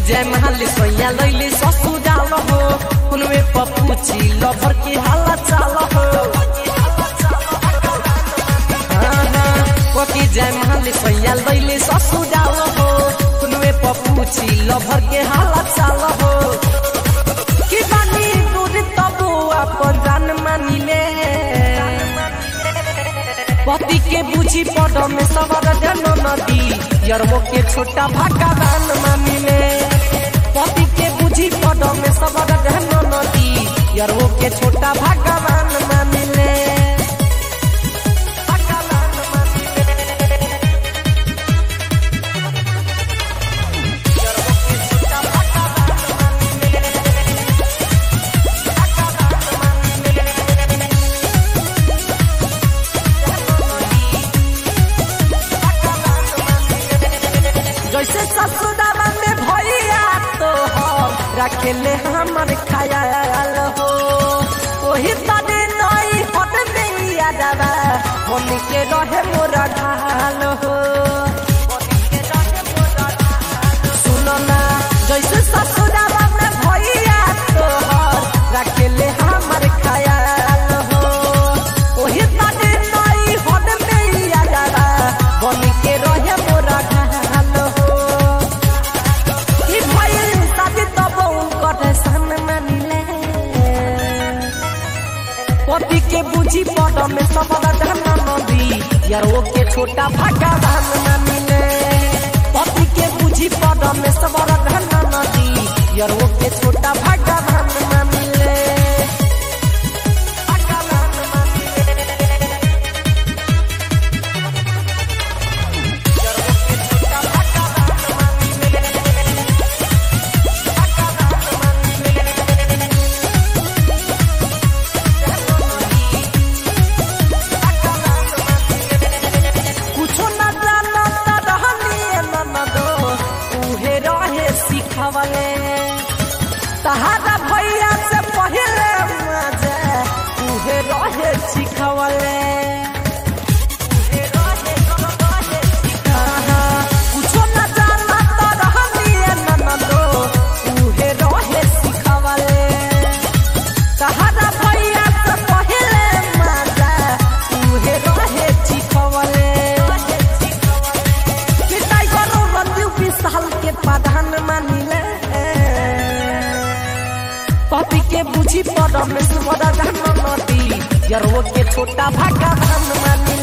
जय महल सोया लैले ससुराल हो उनमें पपूची लभर की हालत चाल हो पकी जय महल सोया लैले ससुराल हो उनमें पपूची लभर के हालत चाल हो कि बानी दूर तबु अपन जान मानिले पति के बुझी पद में सवर जन नदी यरवो के छोटा भगवान मानिले पति के बुझी पद में सवर जन नदी यरवो के छोटा भगवान मानिले जैसे ससुराल में भैया तो रखेले हमर ख्याल हो वही तने नई हट नहीं आदा मन के रहे मोरा ढाल हो सुनो ना जैसे ससुराल में भैया तो रखेले हमर ख्याल हो वही तने नई हट नहीं आदा मन के रहे मोरा पति के बुझी पद में सबर धन नदी यार वो के छोटा भगवान मानिले पति के बुझी पद में सबर धन नदी यार वो के छोटा भगवान मानिले तहारा भैया से पहले मजे उहे रहे सिखवले कुछो न जाना तो रहनिए ननदो उहे रहे सिखवले तहारा भैया से पहले मजे उहे रहे सिखवले कि टाइगर रंजू विशाल के प्रधान मानिले पति के बुझी पद में सुबह धन नदी यरवो के छोटा भगवान मानिले।